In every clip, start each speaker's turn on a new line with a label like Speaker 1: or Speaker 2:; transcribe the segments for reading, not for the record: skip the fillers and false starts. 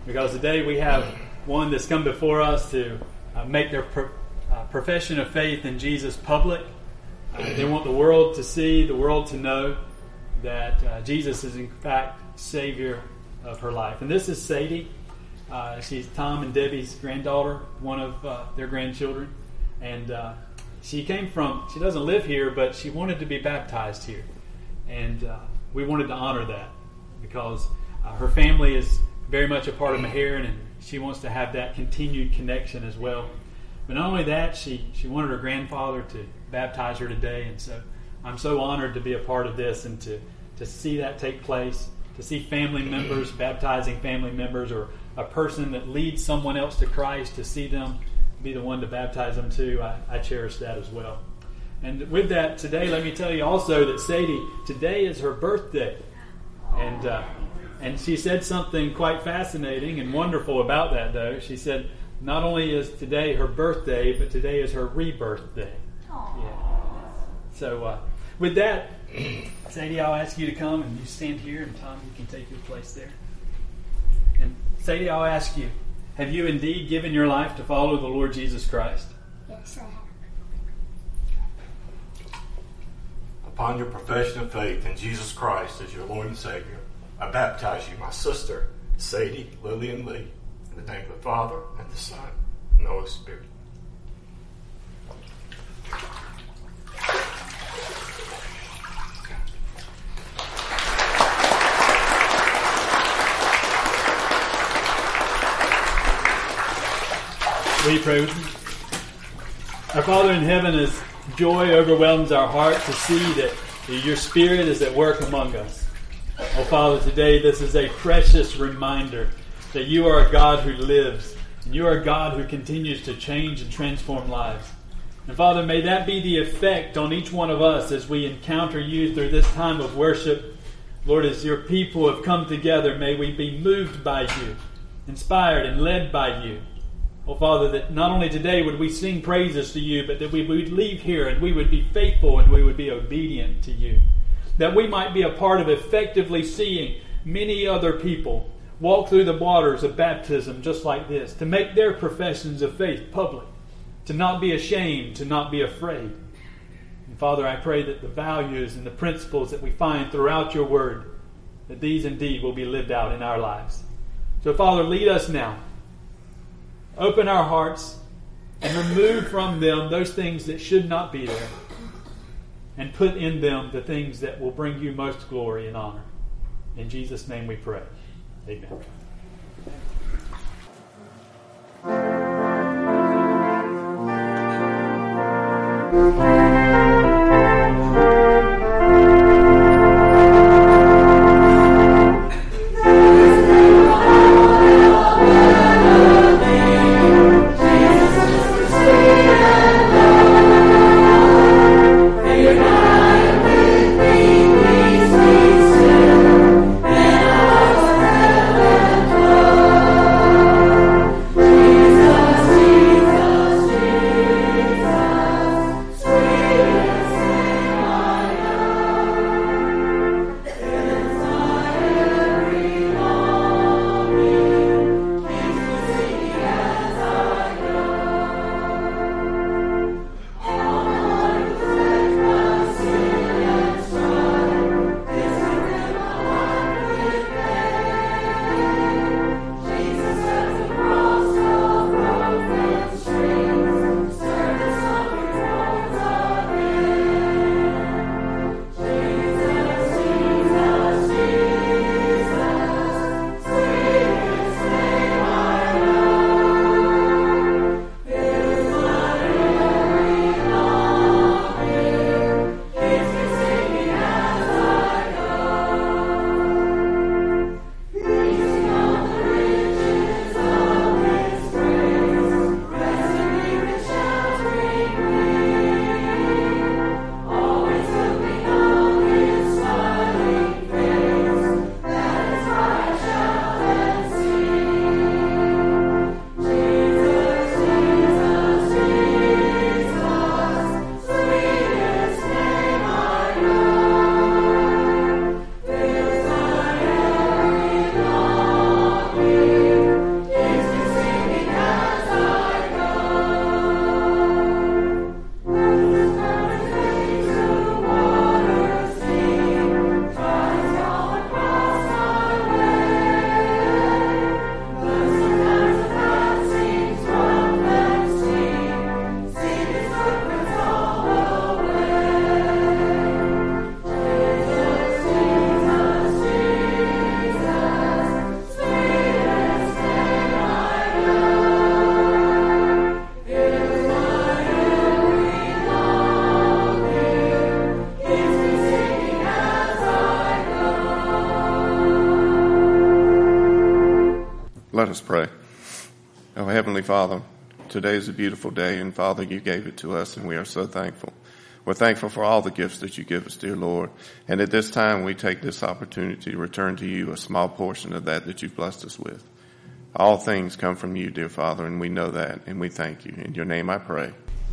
Speaker 1: because today we have one that's come before us to make their profession of faith in Jesus public. They want the world to see, the world to know that Jesus is in fact Savior of her life. And this is Sadie. She's Tom and Debbie's granddaughter, one of their grandchildren. And she doesn't live here, but she wanted to be baptized here. And we wanted to honor that because her family is very much a part of Meherrin, and she wants to have that continued connection as well. But not only that, she wanted her grandfather to baptize her today, and so I'm so honored to be a part of this and to see that take place, to see family members baptizing family members, or a person that leads someone else to Christ, to see them be the one to baptize them too. I cherish that as well. And with that, today, let me tell you also that Sadie, today is her birthday. And she said something quite fascinating and wonderful about that, though. She said, not only is today her birthday, but today is her rebirth day. Yeah. So with that, Sadie, I'll ask you to come and you stand here, and Tom, you can take your place there. And Sadie, I'll ask you, have you indeed given your life to follow the Lord Jesus Christ?
Speaker 2: Yes, I have.
Speaker 3: Upon your profession of faith in Jesus Christ as your Lord and Savior, I baptize you, my sister, Sadie Lillian Lee, in the name of the Father, and the Son, and the Holy Spirit.
Speaker 1: Will you pray with me? Our Father in heaven, as joy overwhelms our heart to see that your Spirit is at work among us. Oh, Father, today this is a precious reminder that you are a God who lives, and you are a God who continues to change and transform lives. And Father, may that be the effect on each one of us as we encounter you through this time of worship. Lord, as your people have come together, may we be moved by you, inspired and led by you. Oh, Father, that not only today would we sing praises to you, but that we would leave here and we would be faithful and we would be obedient to you. That we might be a part of effectively seeing many other people walk through the waters of baptism just like this, to make their professions of faith public, to not be ashamed, to not be afraid. And Father, I pray that the values and the principles that we find throughout your word, that these indeed will be lived out in our lives. So Father, lead us now. Open our hearts and remove from them those things that should not be there, and put in them the things that will bring you most glory and honor. In Jesus' name we pray. Amen.
Speaker 2: Sweet Let us pray. Oh, Heavenly Father, today is a beautiful day, and Father, you gave it to us, and we are so thankful. We're thankful for all the gifts that you give us, dear Lord. And at this time, we take this opportunity to return to you a small portion of that you've blessed us with. All things come from you, dear Father, and we know that, and we thank you. In your name I pray.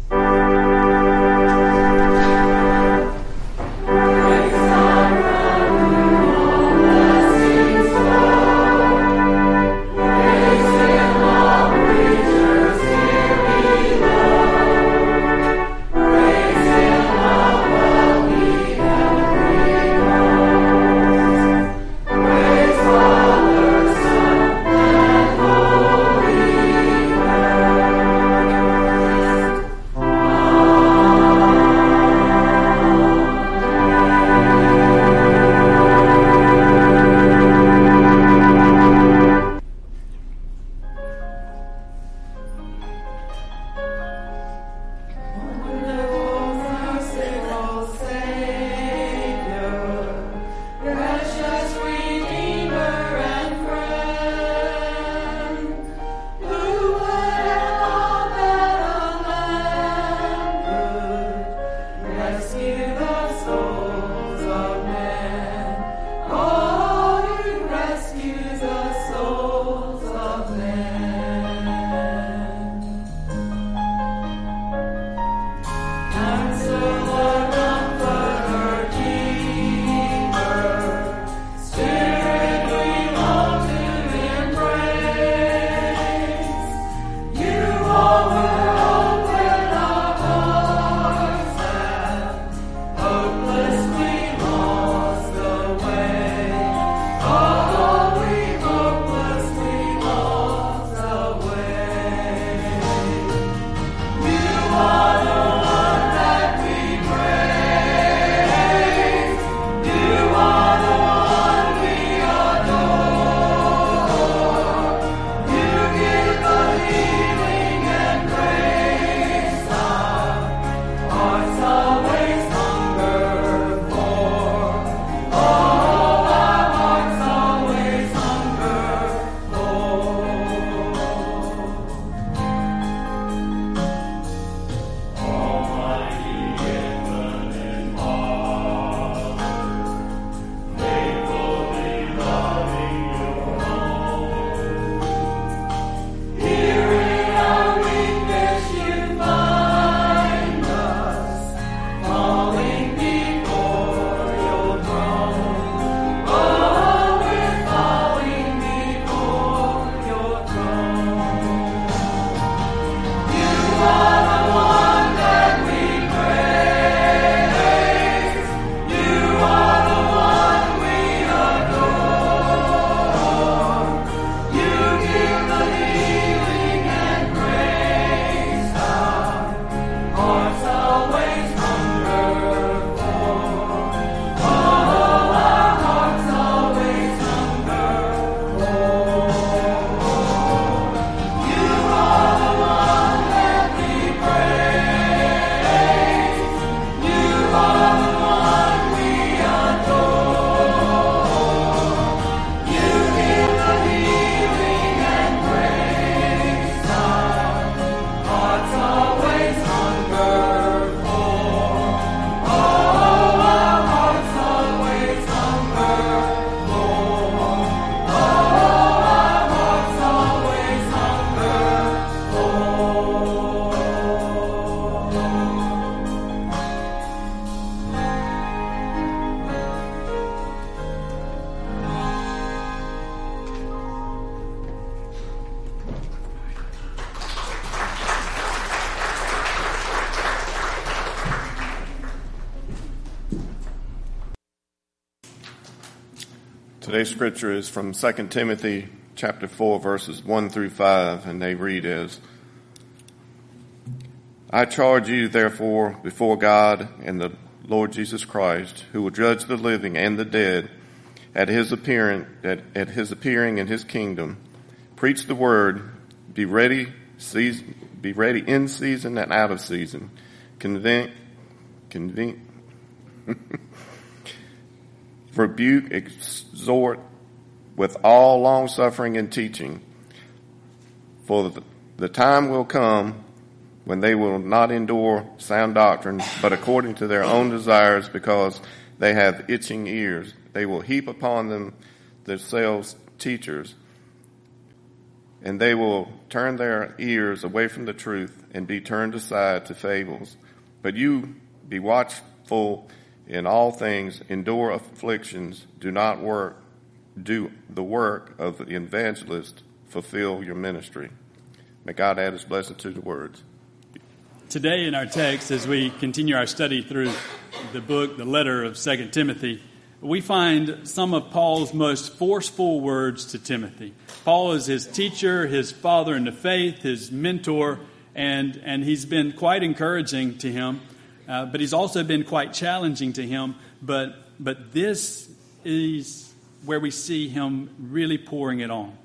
Speaker 2: Today's scripture is from 2 Timothy chapter 4, verses 1 through 5, and they read as, I charge you, therefore, before God and the Lord Jesus Christ, who will judge the living and the dead at his appearing in his kingdom. Preach the word, be ready in season and out of season. Rebuke, exhort with all longsuffering and teaching. For the time will come when they will not endure sound doctrine, but according to their own desires, because they have itching ears, they will heap upon themselves teachers, and they will turn their ears away from the truth and be turned aside to fables. But you be watchful in all things, endure afflictions, do the work of the evangelist, fulfill your ministry. May God add his blessing to the words.
Speaker 1: Today in our text, as we continue our study through the letter of 2 Timothy, we find some of Paul's most forceful words to Timothy. Paul is his teacher, his father in the faith, his mentor, and he's been quite encouraging to him, but he's also been quite challenging to him. But this is where we see him really pouring it on.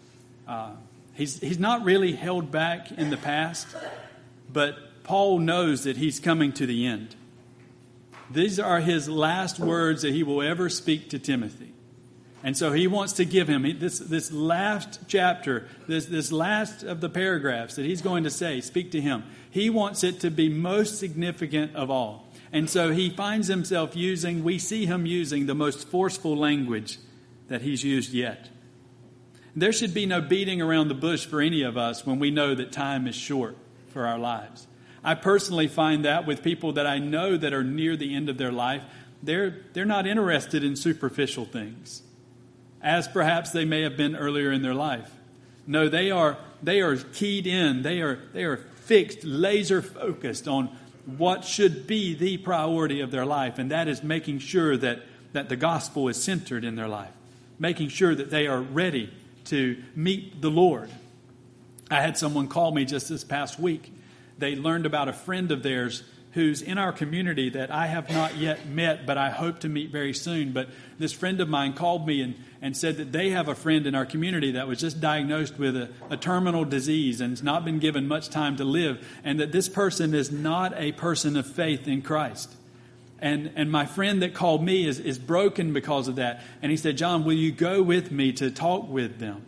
Speaker 1: He's not really held back in the past, but Paul knows that he's coming to the end. These are his last words that he will ever speak to Timothy. And so he wants to give him this last chapter, this last of the paragraphs that he's going to speak to him. He wants it to be most significant of all. And so he finds himself we see him using the most forceful language that he's used yet. There should be no beating around the bush for any of us when we know that time is short for our lives. I personally find that with people that I know that are near the end of their life, they're not interested in superficial things, as perhaps they may have been earlier in their life. No, they are keyed in. They are fixed, laser focused on what should be the priority of their life, and that is making sure that the gospel is centered in their life, making sure that they are ready to meet the Lord. I had someone call me just this past week. They learned about a friend of theirs who's in our community that I have not yet met, but I hope to meet very soon. But this friend of mine called me and said that they have a friend in our community that was just diagnosed with a terminal disease and has not been given much time to live, and that this person is not a person of faith in Christ. And my friend that called me is broken because of that. And he said, John, will you go with me to talk with them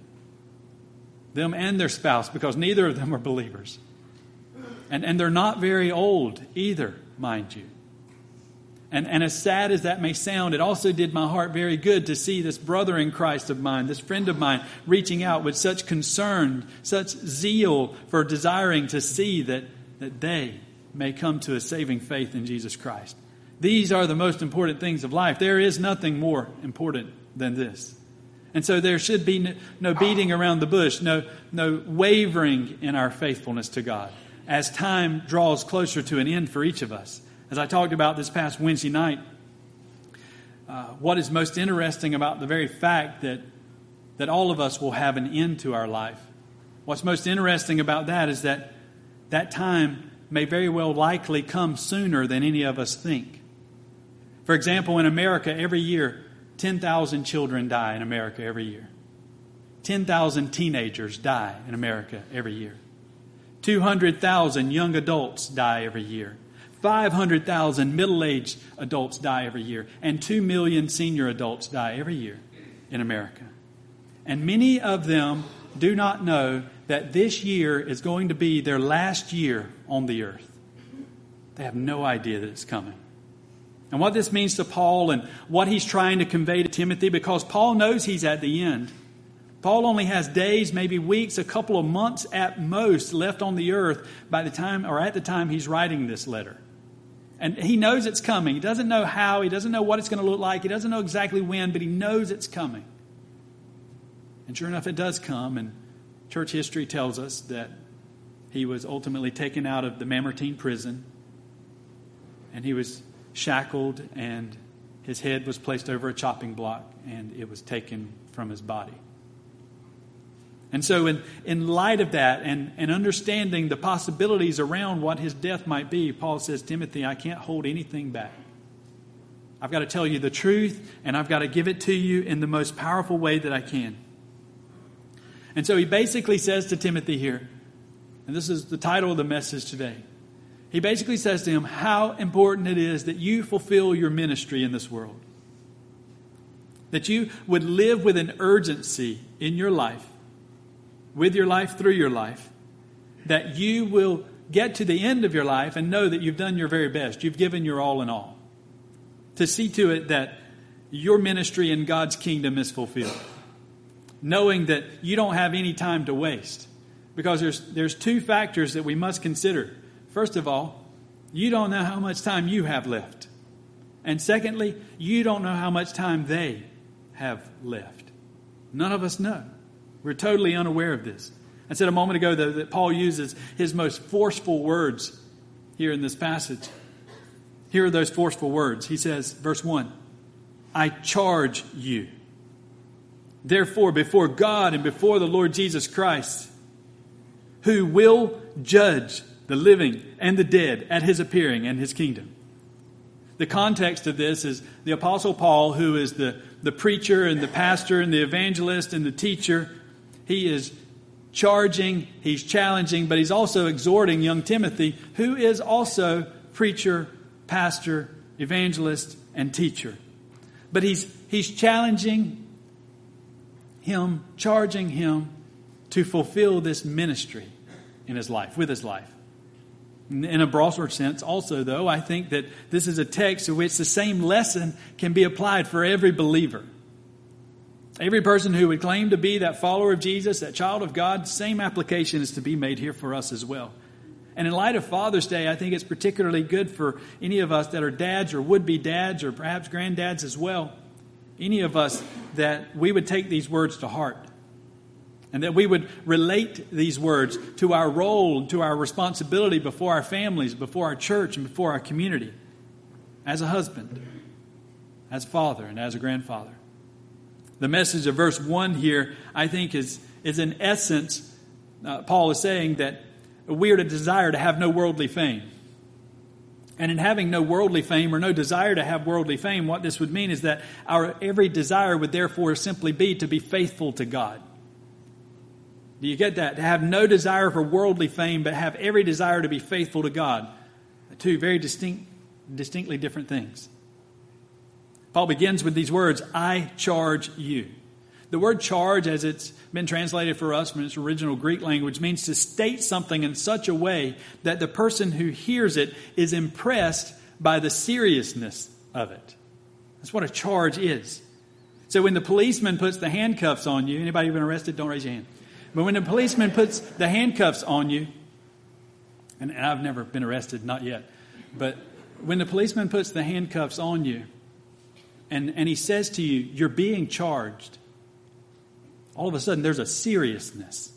Speaker 1: and their spouse, because neither of them are believers. And they're not very old either, mind you. And as sad as that may sound, it also did my heart very good to see this brother in Christ of mine, this friend of mine, reaching out with such concern, such zeal for desiring to see that they may come to a saving faith in Jesus Christ. These are the most important things of life. There is nothing more important than this. And so there should be no beating around the bush, no wavering in our faithfulness to God as time draws closer to an end for each of us. As I talked about this past Wednesday night, what is most interesting about the very fact that all of us will have an end to our life, what's most interesting about that is that time may very well likely come sooner than any of us think. For example, in America, every year, 10,000 children die in America every year. 10,000 teenagers die in America every year. 200,000 young adults die every year. 500,000 middle-aged adults die every year. And 2 million senior adults die every year in America. And many of them do not know that this year is going to be their last year on the earth. They have no idea that it's coming. And what this means to Paul and what he's trying to convey to Timothy, because Paul knows he's at the end. Paul only has days, maybe weeks, a couple of months at most left on the earth at the time he's writing this letter. And he knows it's coming. He doesn't know how. He doesn't know what it's going to look like. He doesn't know exactly when, but he knows it's coming. And sure enough, it does come. And church history tells us that he was ultimately taken out of the Mamertine prison. And he was shackled, and his head was placed over a chopping block, and it was taken from his body. And so in light of that and understanding the possibilities around what his death might be, Paul says, Timothy, I can't hold anything back. I've got to tell you the truth, and I've got to give it to you in the most powerful way that I can. And so he basically says to Timothy here, and this is the title of the message today, he basically says to him how important it is that you fulfill your ministry in this world. That you would live with an urgency in your life with your life, through your life, that you will get to the end of your life and know that you've done your very best. You've given your all in all. To see to it that your ministry in God's kingdom is fulfilled. Knowing that you don't have any time to waste. Because there's two factors that we must consider. First of all, you don't know how much time you have left. And secondly, you don't know how much time they have left. None of us know. We're totally unaware of this. I said a moment ago that Paul uses his most forceful words here in this passage. Here are those forceful words. He says, verse 1, I charge you, therefore, before God and before the Lord Jesus Christ, who will judge the living and the dead at his appearing and his kingdom. The context of this is the Apostle Paul, who is the preacher and the pastor and the evangelist and the teacher. He is charging, he's challenging, but he's also exhorting young Timothy, who is also preacher, pastor, evangelist, and teacher. But he's challenging him, charging him to fulfill this ministry in his life, with his life. In a broader sense also, though, I think that this is a text in which the same lesson can be applied for every believer. Every person who would claim to be that follower of Jesus, that child of God, same application is to be made here for us as well. And in light of Father's Day, I think it's particularly good for any of us that are dads or would-be dads or perhaps granddads as well. Any of us that we would take these words to heart. And that we would relate these words to our role, to our responsibility before our families, before our church, and before our community. As a husband, as a father, and as a grandfather. The message of verse 1 here, I think, is in essence, Paul is saying that we are to desire to have no worldly fame. And in having no worldly fame or no desire to have worldly fame, what this would mean is that our every desire would therefore simply be to be faithful to God. Do you get that? To have no desire for worldly fame, but have every desire to be faithful to God. Two very distinctly different things. Paul begins with these words, I charge you. The word charge, as it's been translated for us from its original Greek language, means to state something in such a way that the person who hears it is impressed by the seriousness of it. That's what a charge is. So when the policeman puts the handcuffs on you, anybody been arrested? Don't raise your hand. But when the policeman puts the handcuffs on you, and I've never been arrested, not yet, but when the policeman puts the handcuffs on you, and he says to you, you're being charged, all of a sudden there's a seriousness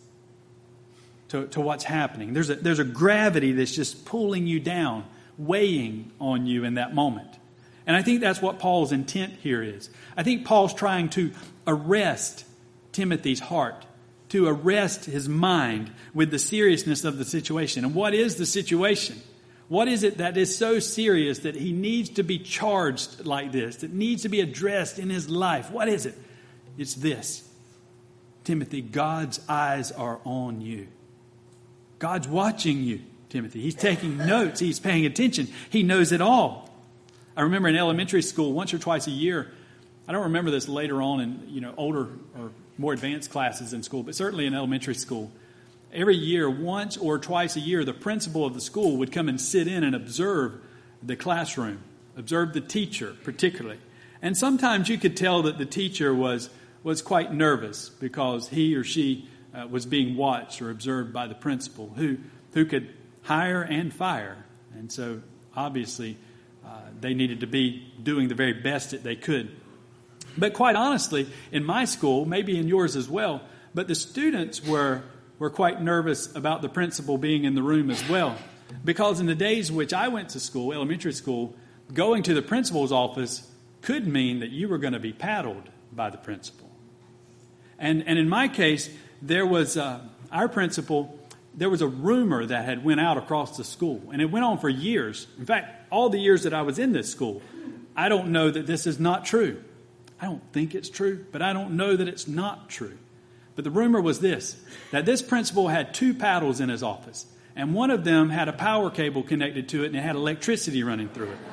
Speaker 1: to what's happening. There's a gravity that's just pulling you down, weighing on you in that moment. And I think that's what Paul's intent here is. I think Paul's trying to arrest Timothy's heart, to arrest his mind with the seriousness of the situation. And what is the situation? What is it that is so serious that he needs to be charged like this, that needs to be addressed in his life? What is it? It's this. Timothy, God's eyes are on you. God's watching you, Timothy. He's taking notes. He's paying attention. He knows it all. I remember in elementary school, once or twice a year, I don't remember this later on in older or more advanced classes in school, but certainly in elementary school. Every year, once or twice a year, the principal of the school would come and sit in and observe the classroom, observe the teacher particularly. And sometimes you could tell that the teacher was quite nervous because he or she was being watched or observed by the principal who could hire and fire. And so obviously they needed to be doing the very best that they could. But quite honestly, in my school, maybe in yours as well, but the students were quite nervous about the principal being in the room as well. Because in the days in which I went to school, elementary school, going to the principal's office could mean that you were going to be paddled by the principal. And in my case, there was our principal, there was a rumor that had went out across the school. And it went on for years. In fact, all the years that I was in this school, I don't know that this is not true. I don't think it's true, but I don't know that it's not true. But the rumor was this, that this principal had 2 paddles in his office. And one of them had a power cable connected to it and it had electricity running through it.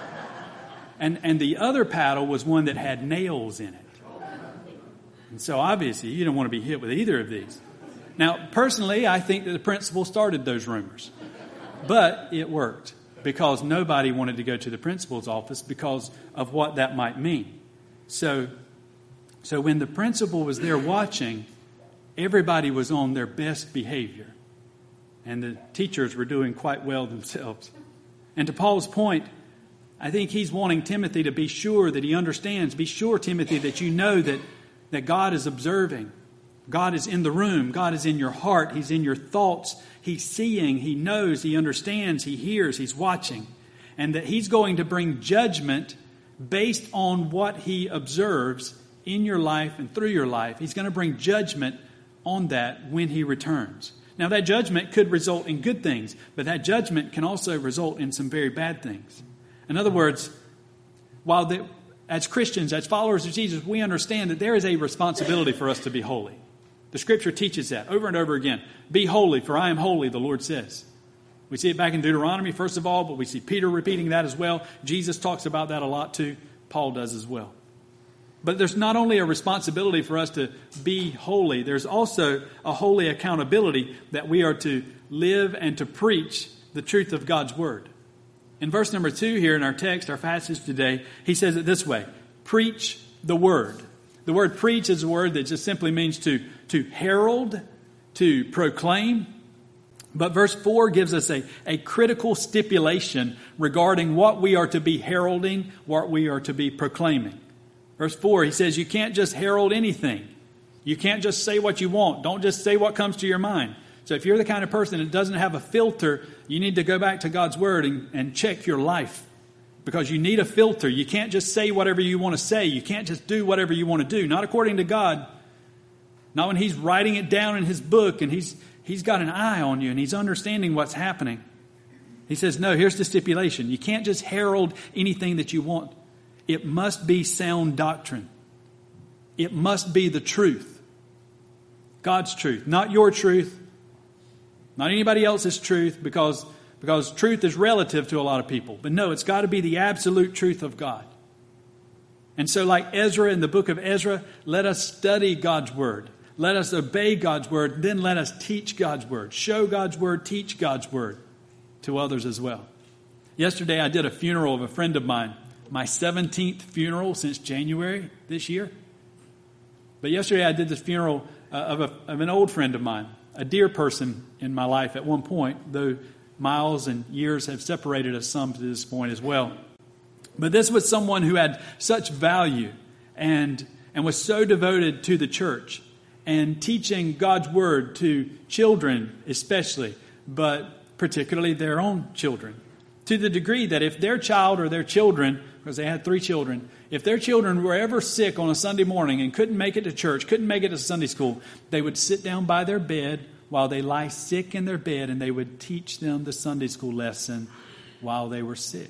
Speaker 1: And the other paddle was one that had nails in it. And so obviously you don't want to be hit with either of these. Now, personally, I think that the principal started those rumors. But it worked because nobody wanted to go to the principal's office because of what that might mean. So when the principal was there watching, everybody was on their best behavior. And the teachers were doing quite well themselves. And to Paul's point, I think he's wanting Timothy to be sure that he understands. Be sure, Timothy, that you know that God is observing. God is in the room. God is in your heart. He's in your thoughts. He's seeing. He knows. He understands. He hears. He's watching. And that he's going to bring judgment based on what he observes in your life and through your life. He's going to bring judgment on that when he returns. Now, that judgment could result in good things, but that judgment can also result in some very bad things. In other words, as Christians, as followers of Jesus, we understand that there is a responsibility for us to be holy. The Scripture teaches that over and over again. Be holy, for I am holy, the Lord says. We see it back in Deuteronomy, first of all, but we see Peter repeating that as well. Jesus talks about that a lot too. Paul does as well. But there's not only a responsibility for us to be holy, there's also a holy accountability that we are to live and to preach the truth of God's Word. In verse number 2 here in our text, our passage today, he says it this way: preach the Word. The word preach is a word that just simply means to herald, to proclaim. But verse 4 gives us a critical stipulation regarding what we are to be heralding, what we are to be proclaiming. Verse 4, he says you can't just herald anything. You can't just say what you want. Don't just say what comes to your mind. So if you're the kind of person that doesn't have a filter, you need to go back to God's Word and check your life. Because you need a filter. You can't just say whatever you want to say. You can't just do whatever you want to do. Not according to God. Not when He's writing it down in His book and He's got an eye on you and He's understanding what's happening. He says, no, here's the stipulation. You can't just herald anything that you want. It must be sound doctrine. It must be the truth. God's truth. Not your truth. Not anybody else's truth, because truth is relative to a lot of people. But no, it's got to be the absolute truth of God. And so like Ezra in the book of Ezra, let us study God's Word. Let us obey God's Word. Then let us teach God's Word. Show God's Word, teach God's Word to others as well. Yesterday I did a funeral of a friend of mine. My 17th funeral since January this year. But yesterday I did this funeral of an old friend of mine. A dear person in my life at one point, though miles and years have separated us some to this point as well. But this was someone who had such value and was so devoted to the church and teaching God's Word to children especially, but particularly their own children. To the degree that if their child or their children, because they had 3 children, if their children were ever sick on a Sunday morning and couldn't make it to church, couldn't make it to Sunday school, they would sit down by their bed while they lie sick in their bed and they would teach them the Sunday school lesson while they were sick.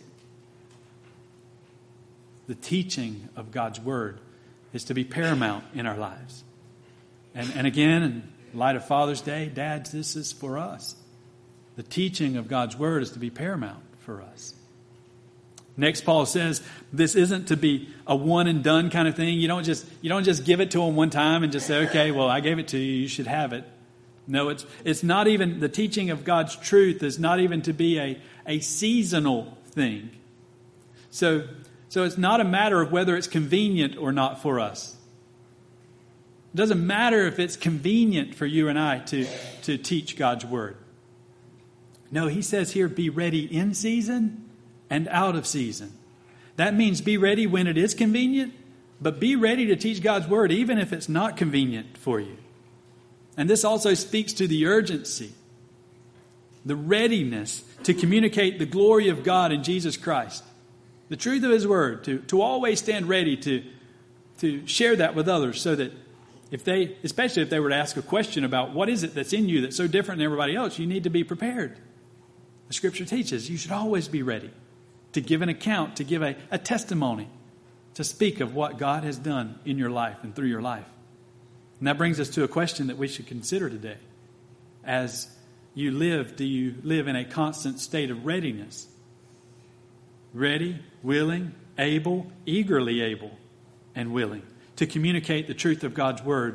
Speaker 1: The teaching of God's Word is to be paramount in our lives. And again, in light of Father's Day, dads, this is for us. The teaching of God's Word is to be paramount for us. Next, Paul says this isn't to be a one and done kind of thing. You don't just give it to them one time and just say, okay, well, I gave it to you. You should have it. No, it's not even, the teaching of God's truth is not even to be a seasonal thing. So it's not a matter of whether it's convenient or not for us. It doesn't matter if it's convenient for you and I to teach God's Word. No, he says here, be ready in season and out of season. That means be ready when it is convenient, but be ready to teach God's Word even if it's not convenient for you. And this also speaks to the urgency, the readiness to communicate the glory of God in Jesus Christ, the truth of His Word, to always stand ready to share that with others, so that especially if they were to ask a question about what is it that's in you that's so different than everybody else, you need to be prepared. The Scripture teaches you should always be ready to give an account, to give a testimony, to speak of what God has done in your life and through your life. And that brings us to a question that we should consider today. As you live, do you live in a constant state of readiness? Ready, willing, able, eagerly able, and willing to communicate the truth of God's Word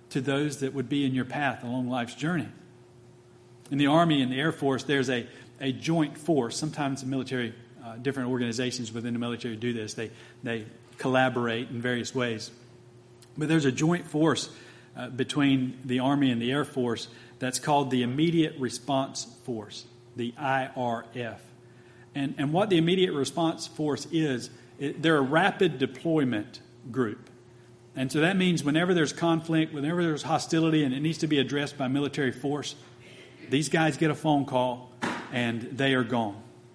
Speaker 1: to those that would be in your path along life's journey. In the Army and the Air Force, there's a joint force. Sometimes the military, different organizations within the military do this. They collaborate in various ways. But there's a joint force between the Army and the Air Force that's called the Immediate Response Force, the IRF. And what the Immediate Response Force is, they're a rapid deployment group. And so that means whenever there's conflict, whenever there's hostility and it needs to be addressed by military force, these guys get a phone call and they are gone.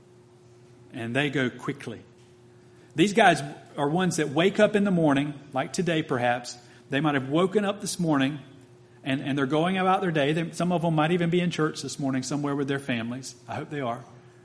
Speaker 1: And they go quickly. These guys are ones that wake up in the morning, like today perhaps. They might have woken up this morning and they're going about their day. Some of them might even be in church this morning somewhere with their families. I hope they are.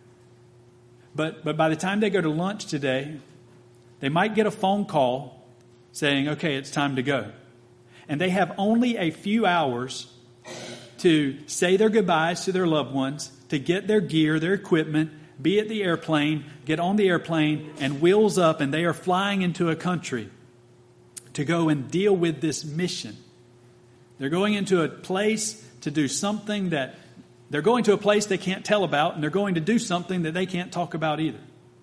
Speaker 1: But by the time they go to lunch today, they might get a phone call saying, okay, it's time to go. And they have only a few hours to say their goodbyes to their loved ones, to get their gear, their equipment, be at the airplane, get on the airplane, and wheels up, and they are flying into a country to go and deal with this mission. They're going into a place to do something that they're going to a place they can't tell about, and they're going to do something that they can't talk about either.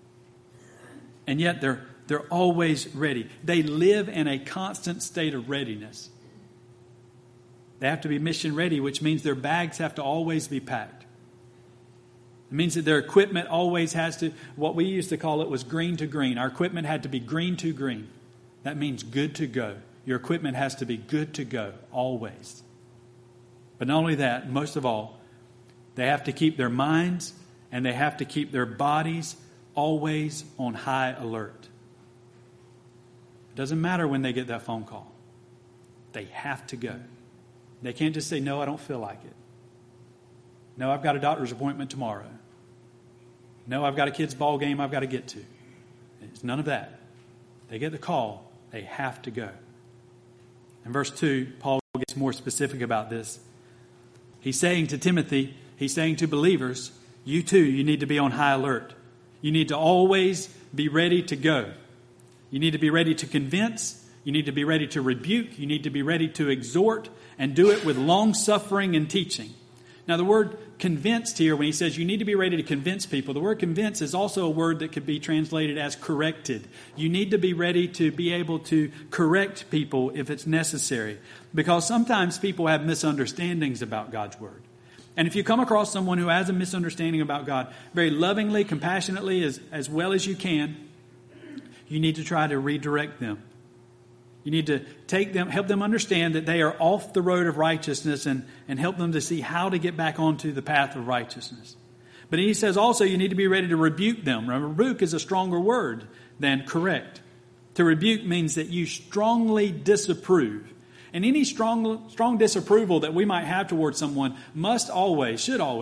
Speaker 1: And yet they're always ready. They live in a constant state of readiness. They have to be mission ready, which means their bags have to always be packed. It means that their equipment always has to, what we used to call it was green to green. Our equipment had to be green to green. That means good to go. Your equipment has to be good to go, always. But not only that, most of all, they have to keep their minds and they have to keep their bodies always on high alert. It doesn't matter when they get that phone call. They have to go. They can't just say, no, I don't feel like it. No, I've got a doctor's appointment tomorrow. No, I've got a kid's ball game I've got to get to. It's none of that. They get the call. They have to go. In verse 2, Paul gets more specific about this. He's saying to Timothy, he's saying to believers, you too, you need to be on high alert. You need to always be ready to go. You need to be ready to convince. You need to be ready to rebuke. You need to be ready to exhort, and do it with long suffering and teaching. Now, the word convinced here, when he says you need to be ready to convince people, the word convince is also a word that could be translated as corrected. You need to be ready to be able to correct people if it's necessary. Because sometimes people have misunderstandings about God's word. And if you come across someone who has a misunderstanding about God, very lovingly, compassionately, as well as you can, you need to try to redirect them. You need to take them, help them understand that they are off the road of righteousness and help them to see how to get back onto the path of righteousness. But he says also you need to be ready to rebuke them. Rebuke is a stronger word than correct. To rebuke means that you strongly disapprove. And any strong disapproval that we might have towards someone must always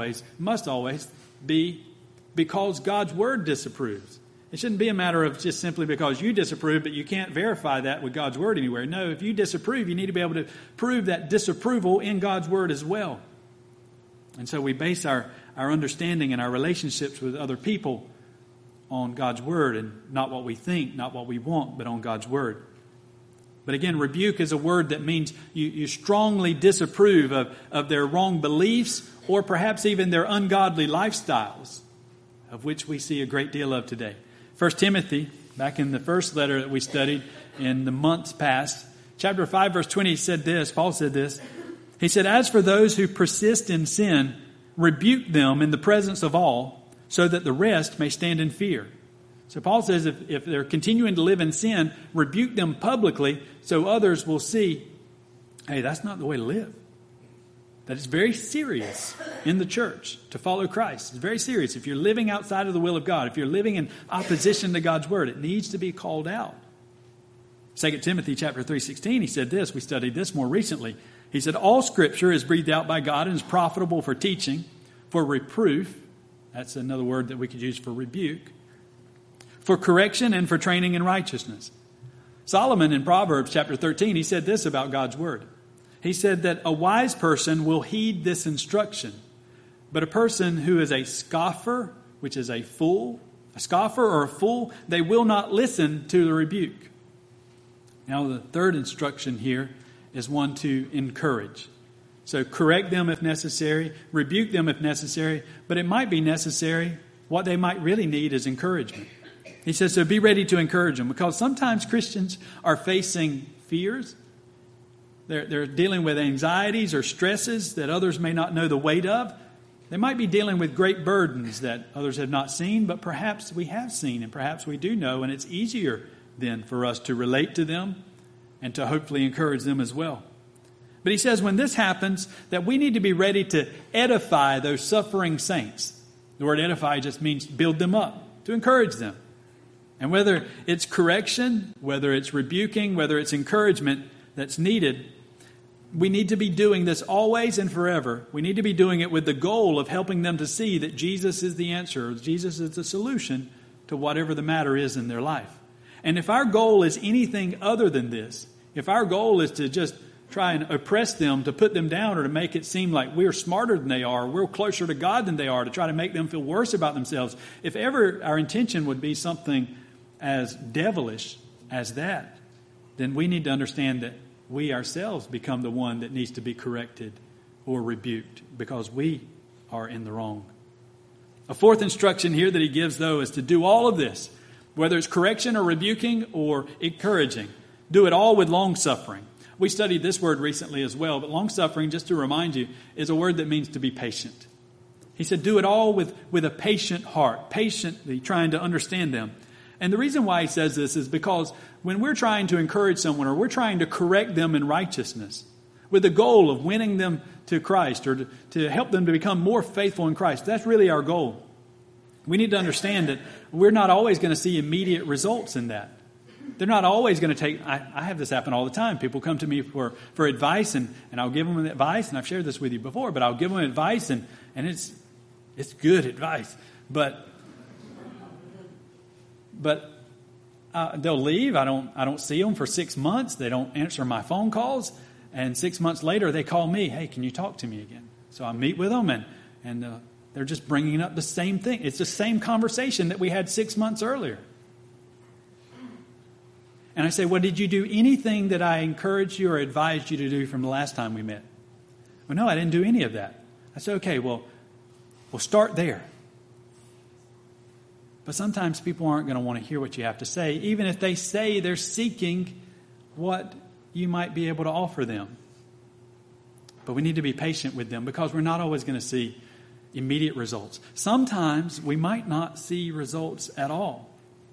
Speaker 1: be because God's word disapproves. It shouldn't be a matter of just simply because you disapprove, but you can't verify that with God's word anywhere. No, if you disapprove, you need to be able to prove that disapproval in God's word as well. And so we base our understanding and our relationships with other people on God's word, and not what we think, not what we want, but on God's word. But again, rebuke is a word that means you strongly disapprove of their wrong beliefs or perhaps even their ungodly lifestyles, of which we see a great deal of today. 1 Timothy, back in the first letter that we studied in the months past, chapter 5, verse 20 said this, Paul said this. He said, as for those who persist in sin, rebuke them in the presence of all, so that the rest may stand in fear. So Paul says if they're continuing to live in sin, rebuke them publicly so others will see, hey, that's not the way to live. That it's very serious in the church to follow Christ. It's very serious. If you're living outside of the will of God, if you're living in opposition to God's word, it needs to be called out. 2 Timothy chapter 3:16, he said this. We studied this more recently. He said, all scripture is breathed out by God and is profitable for teaching, for reproof. That's another word that we could use for rebuke. For correction and for training in righteousness. Solomon in Proverbs chapter 13, he said this about God's word. He said that a wise person will heed this instruction, but a person who is a scoffer, which is a fool, a scoffer or a fool, they will not listen to the rebuke. Now the third instruction here is one to encourage. So correct them if necessary, rebuke them if necessary, but it might be necessary. What they might really need is encouragement. He says, so be ready to encourage them, because sometimes Christians are facing fears. They're dealing with anxieties or stresses that others may not know the weight of. They might be dealing with great burdens that others have not seen, but perhaps we have seen and perhaps we do know, and it's easier then for us to relate to them and to hopefully encourage them as well. But he says when this happens, that we need to be ready to edify those suffering saints. The word edify just means build them up, to encourage them. And whether it's correction, whether it's rebuking, whether it's encouragement that's needed, we need to be doing this always and forever. We need to be doing it with the goal of helping them to see that Jesus is the answer. Jesus is the solution to whatever the matter is in their life. And if our goal is anything other than this, if our goal is to just try and oppress them, to put them down, or to make it seem like we're smarter than they are, we're closer to God than they are, to try to make them feel worse about themselves, if ever our intention would be something as devilish as that, then we need to understand that we ourselves become the one that needs to be corrected or rebuked because we are in the wrong. A fourth instruction here that he gives, though, is to do all of this, whether it's correction or rebuking or encouraging. Do it all with long-suffering. We studied this word recently as well, but long-suffering, just to remind you, is a word that means to be patient. He said, do it all with a patient heart, patiently trying to understand them. And the reason why he says this is because when we're trying to encourage someone or we're trying to correct them in righteousness with the goal of winning them to Christ or to help them to become more faithful in Christ, that's really our goal. We need to understand that we're not always going to see immediate results in that. They're not always going to take... I have this happen all the time. People come to me for advice and I'll give them advice, and I've shared this with you before, but I'll give them advice and it's good advice. But they'll leave. I don't see them for 6 months. They don't answer my phone calls. And 6 months later, they call me, hey, can you talk to me again? So I meet with them, and they're just bringing up the same thing. It's the same conversation that we had 6 months earlier. And I say, well, did you do anything that I encouraged you or advised you to do from the last time we met? Well, no, I didn't do any of that. I said, okay, well, we'll start there. But sometimes people aren't going to want to hear what you have to say, even if they say they're seeking what you might be able to offer them. But we need to be patient with them because we're not always going to see immediate results. Sometimes we might not see results at all.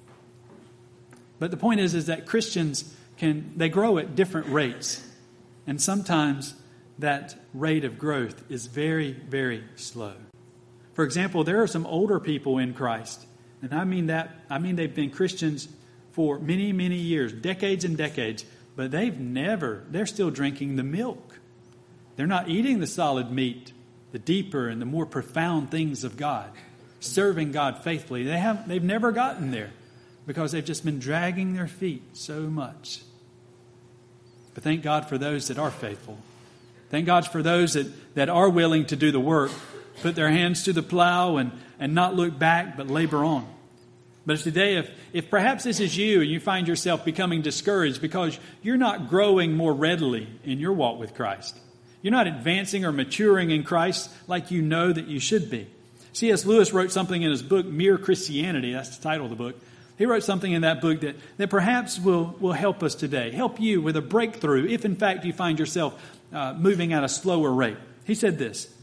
Speaker 1: But the point is that Christians they grow at different rates. And sometimes that rate of growth is very, very slow. For example, there are some older people in Christ. And I mean they've been Christians for many, many years, decades and decades, but they're still drinking the milk. They're not eating the solid meat, the deeper and the more profound things of God, serving God faithfully. They've never gotten there because they've just been dragging their feet so much. But thank God for those that are faithful. Thank God for those that are willing to do the work, put their hands to the plow and not look back, but labor on. But today, if perhaps this is you and you find yourself becoming discouraged because you're not growing more readily in your walk with Christ, you're not advancing or maturing in Christ like you know that you should be. C.S. Lewis wrote something in his book, Mere Christianity, that's the title of the book. He wrote something in that book that perhaps will help us today, help you with a breakthrough if in fact you find yourself moving at a slower rate. He said this,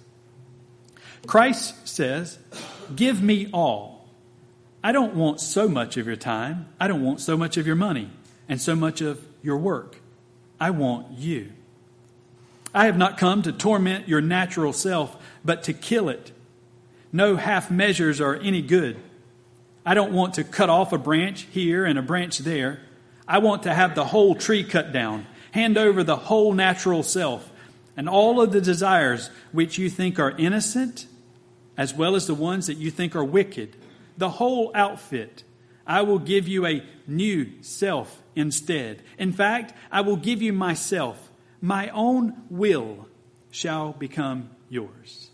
Speaker 1: Christ says, give me all. I don't want so much of your time. I don't want so much of your money and so much of your work. I want you. I have not come to torment your natural self, but to kill it. No half measures are any good. I don't want to cut off a branch here and a branch there. I want to have the whole tree cut down, hand over the whole natural self, and all of the desires which you think are innocent, as well as the ones that you think are wicked. The whole outfit. I will give you a new self instead. In fact, I will give you myself. My own will shall become yours.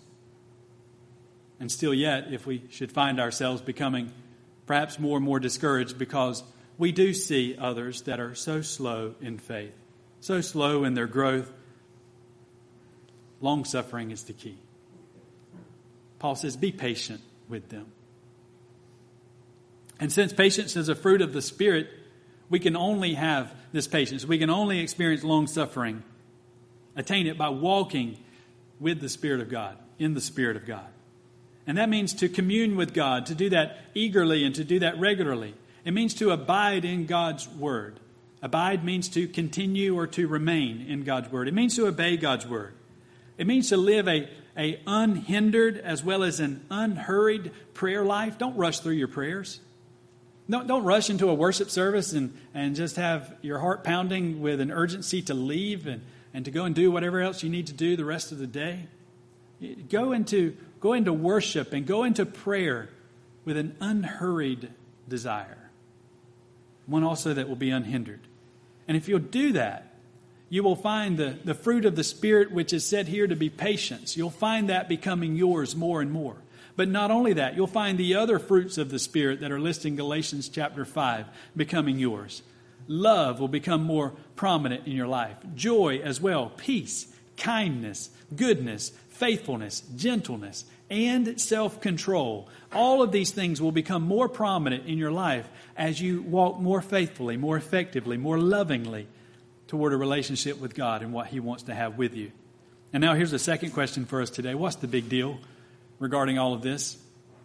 Speaker 1: And still yet, if we should find ourselves becoming perhaps more and more discouraged because we do see others that are so slow in faith, so slow in their growth. Long-suffering is the key. Paul says, be patient with them. And since patience is a fruit of the Spirit, we can only have this patience. We can only experience long-suffering, attain it by walking with the Spirit of God, in the Spirit of God. And that means to commune with God, to do that eagerly and to do that regularly. It means to abide in God's Word. Abide means to continue or to remain in God's Word. It means to obey God's Word. It means to live a unhindered as well as an unhurried prayer life. Don't rush through your prayers. Don't rush into a worship service and just have your heart pounding with an urgency to leave and to go and do whatever else you need to do the rest of the day. Go into worship and go into prayer with an unhurried desire. One also that will be unhindered. And if you'll do that, you will find the fruit of the Spirit, which is said here to be patience. You'll find that becoming yours more and more. But not only that, you'll find the other fruits of the Spirit that are listed in Galatians chapter 5 becoming yours. Love will become more prominent in your life. Joy as well. Peace, kindness, goodness, faithfulness, gentleness, and self-control. All of these things will become more prominent in your life as you walk more faithfully, more effectively, more lovingly toward a relationship with God and what He wants to have with you. And now here's the second question for us today. What's the big deal regarding all of this?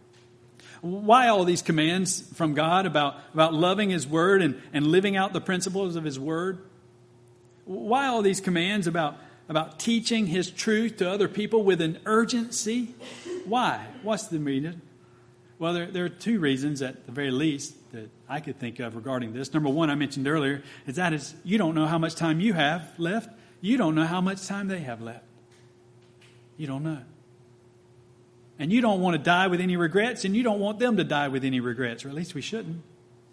Speaker 1: Why all these commands from God about loving His Word and living out the principles of His Word? Why all these commands about teaching His truth to other people with an urgency? Why? What's the reason? Well, there are two reasons at the very least that I could think of regarding this. Number one, I mentioned earlier, is you don't know how much time you have left. You don't know how much time they have left. You don't know. And you don't want to die with any regrets, and you don't want them to die with any regrets, or at least we shouldn't.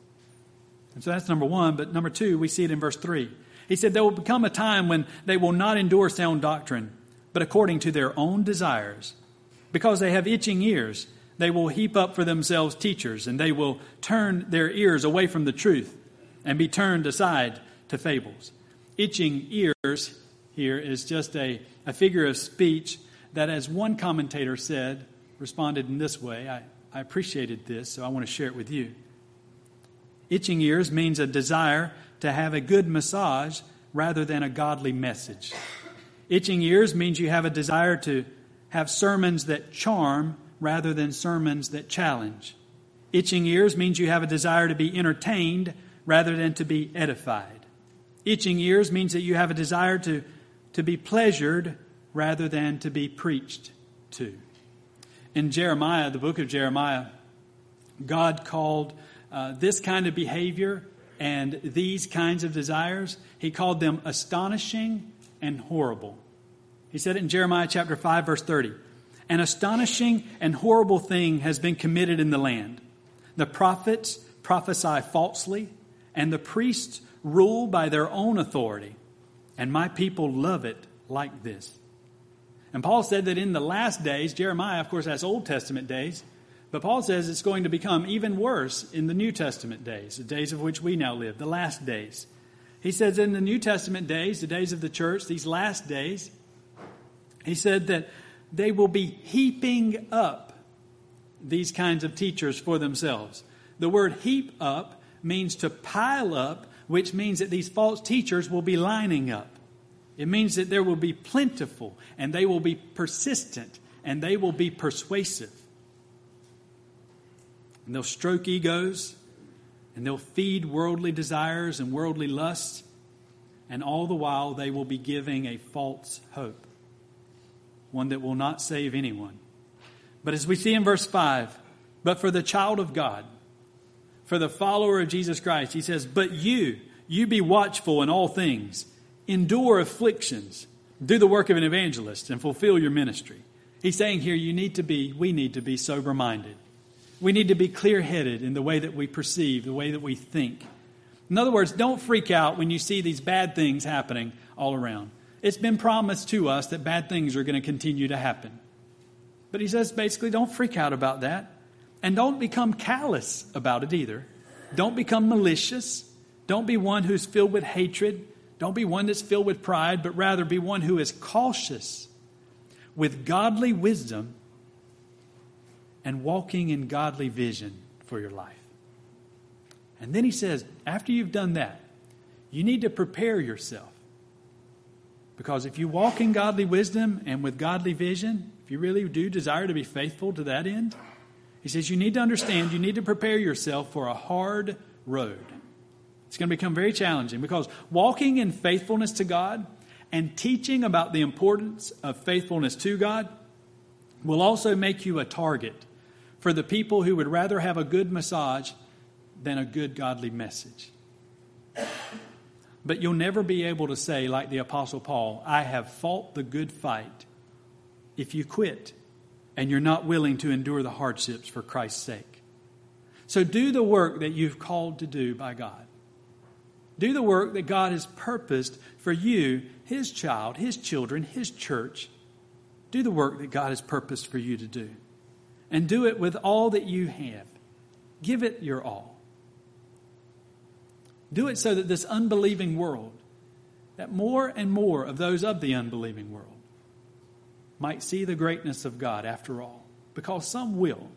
Speaker 1: And so that's number one. But number two, we see it in verse 3. He said, there will become a time when they will not endure sound doctrine, but according to their own desires. Because they have itching ears, they will heap up for themselves teachers, and they will turn their ears away from the truth and be turned aside to fables. Itching ears here is just a figure of speech that, as one commentator said, responded in this way. I appreciated this, so I want to share it with you. Itching ears means a desire to have a good massage rather than a godly message. Itching ears means you have a desire to have sermons that charm rather than sermons that challenge. Itching ears means you have a desire to be entertained rather than to be edified. Itching ears means that you have a desire to be pleasured rather than to be preached to. In Jeremiah, the book of Jeremiah, God called this kind of behavior and these kinds of desires, He called them astonishing and horrible. He said it in Jeremiah chapter 5, verse 30. An astonishing and horrible thing has been committed in the land. The prophets prophesy falsely, and the priests rule by their own authority. And my people love it like this. And Paul said that in the last days, Jeremiah, of course, has Old Testament days, but Paul says it's going to become even worse in the New Testament days, the days of which we now live, the last days. He says in the New Testament days, the days of the church, these last days, he said that they will be heaping up these kinds of teachers for themselves. The word heap up means to pile up, which means that these false teachers will be lining up. It means that there will be plentiful, and they will be persistent, and they will be persuasive. And they'll stroke egos, and they'll feed worldly desires and worldly lusts, and all the while they will be giving a false hope, one that will not save anyone. But as we see in verse 5, but for the child of God, for the follower of Jesus Christ, he says, but you be watchful in all things, endure afflictions, do the work of an evangelist, and fulfill your ministry. He's saying here, we need to be sober-minded. We need to be clear-headed in the way that we perceive, the way that we think. In other words, don't freak out when you see these bad things happening all around. It's been promised to us that bad things are going to continue to happen. But he says basically don't freak out about that. And don't become callous about it either. Don't become malicious. Don't be one who's filled with hatred. Don't be one that's filled with pride, but rather be one who is cautious with godly wisdom and walking in godly vision for your life. And then he says, after you've done that, you need to prepare yourself. Because if you walk in godly wisdom and with godly vision, if you really do desire to be faithful to that end, he says you need to understand, you need to prepare yourself for a hard road. It's going to become very challenging because walking in faithfulness to God and teaching about the importance of faithfulness to God will also make you a target for the people who would rather have a good massage than a good godly message. But you'll never be able to say, like the Apostle Paul, I have fought the good fight, if you quit and you're not willing to endure the hardships for Christ's sake. So do the work that you've called to do by God. Do the work that God has purposed for you, His child, His children, His church. Do the work that God has purposed for you to do. And do it with all that you have. Give it your all. Do it so that this unbelieving world, that more and more of those of the unbelieving world might see the greatness of God after all. Because some will.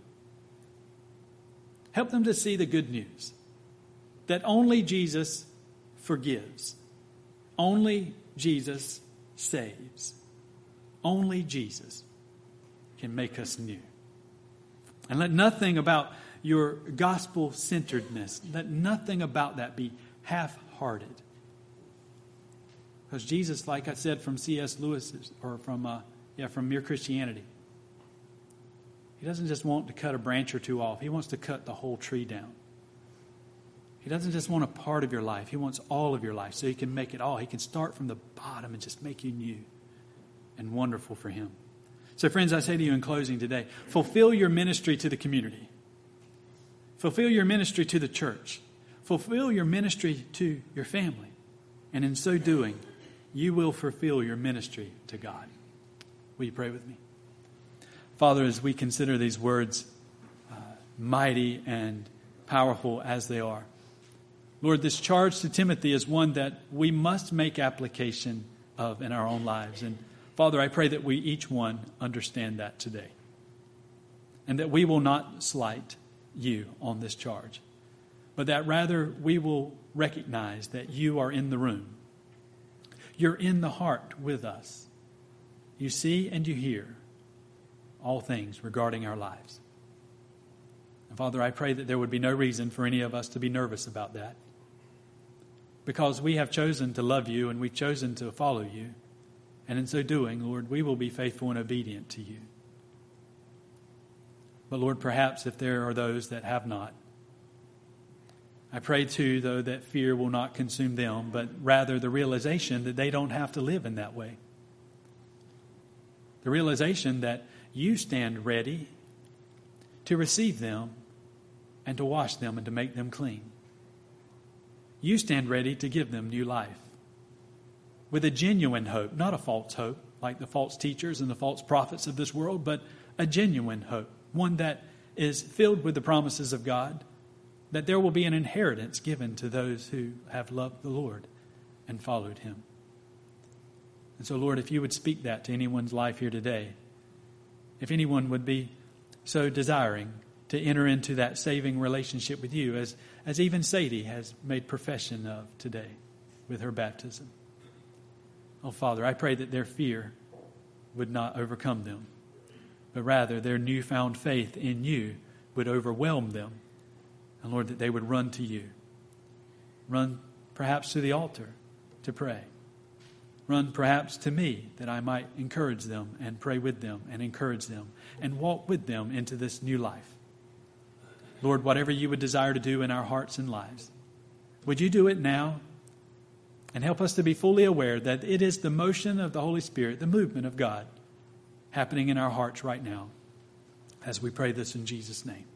Speaker 1: Help them to see the good news. That only Jesus forgives. Only Jesus saves. Only Jesus can make us new. And let nothing about your gospel-centeredness, let nothing about that be half-hearted. Because Jesus, like I said from C.S. Lewis, or from Mere Christianity, He doesn't just want to cut a branch or two off. He wants to cut the whole tree down. He doesn't just want a part of your life. He wants all of your life so He can make it all. He can start from the bottom and just make you new and wonderful for Him. So friends, I say to you in closing today, fulfill your ministry to the community. Fulfill your ministry to the church. Fulfill your ministry to your family. And in so doing, you will fulfill your ministry to God. Will you pray with me? Father, as we consider these words, mighty and powerful as they are, Lord, this charge to Timothy is one that we must make application of in our own lives. And Father, I pray that we each one understand that today. And that we will not slight you on this charge. But that rather we will recognize that you are in the room. You're in the heart with us. You see and you hear all things regarding our lives. And Father, I pray that there would be no reason for any of us to be nervous about that. Because we have chosen to love you and we've chosen to follow you. And in so doing, Lord, we will be faithful and obedient to you. But Lord, perhaps if there are those that have not, I pray too, though, that fear will not consume them, but rather the realization that they don't have to live in that way. The realization that you stand ready to receive them and to wash them and to make them clean. You stand ready to give them new life with a genuine hope, not a false hope like the false teachers and the false prophets of this world, but a genuine hope, one that is filled with the promises of God, that there will be an inheritance given to those who have loved the Lord and followed Him. And so, Lord, if you would speak that to anyone's life here today, if anyone would be so desiring to enter into that saving relationship with you, as even Sadie has made profession of today with her baptism. Oh, Father, I pray that their fear would not overcome them, but rather their newfound faith in you would overwhelm them. And Lord, that they would run to you. Run perhaps to the altar to pray. Run perhaps to me that I might encourage them and pray with them and encourage them and walk with them into this new life. Lord, whatever you would desire to do in our hearts and lives, would you do it now? And help us to be fully aware that it is the motion of the Holy Spirit, the movement of God, happening in our hearts right now as we pray this in Jesus' name.